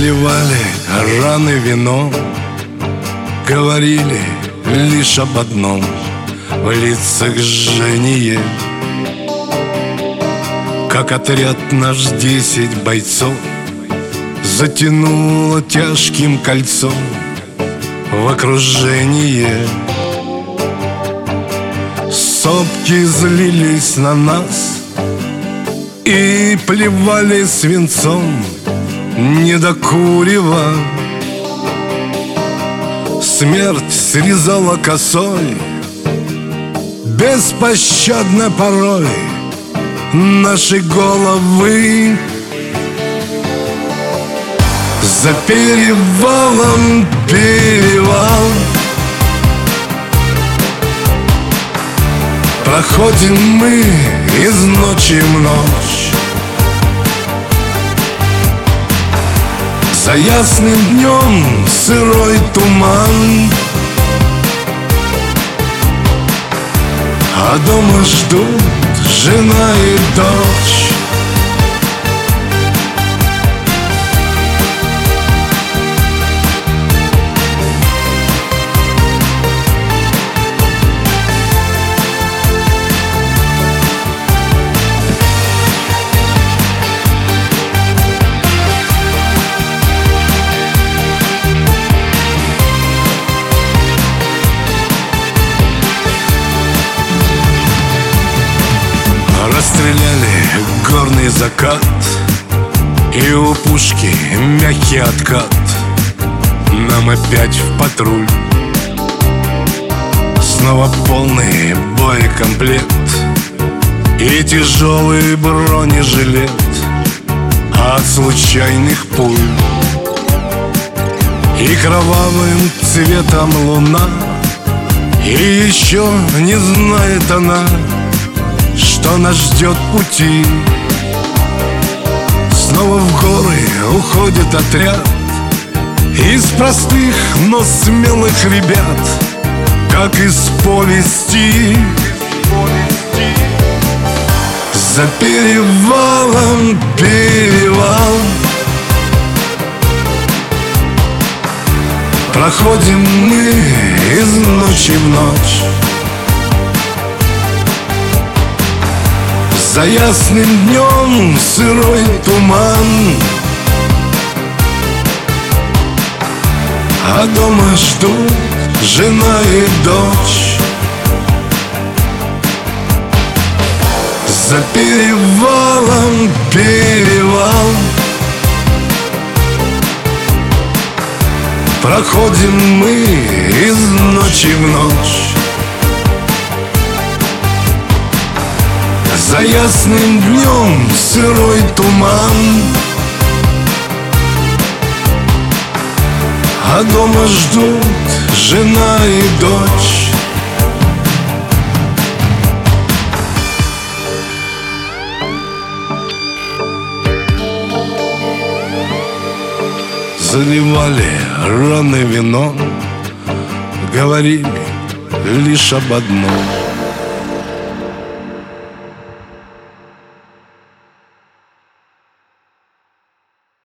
Заливали раны вином, говорили лишь об одном: в лицах жжение. Как отряд наш 10 бойцов затянуло тяжким кольцом в окружение. Сопки злились на нас и плевали свинцом не до курева. Смерть срезала косой беспощадно порой наши головы. За перевалом перевал проходим мы из ночи в ночь. За ясным днем сырой туман, а дома ждут жена и дочь. Расстреляли горный закат, и у пушки мягкий откат. Нам опять в патруль. Снова полный боекомплект и тяжелый бронежилет от случайных пуль. И кровавым цветом луна, и еще не знает она, что нас ждет пути. Снова в горы уходит отряд из простых, но смелых ребят, как из повести. За перевалом перевал проходим мы из ночи в ночь. За ясным днем сырой туман, а дома ждут жена и дочь. За перевалом перевал проходим мы из ночи в ночь. За ясным днем сырой туман, а дома ждут жена и дочь. Заливали раны вином, говорили лишь об одном: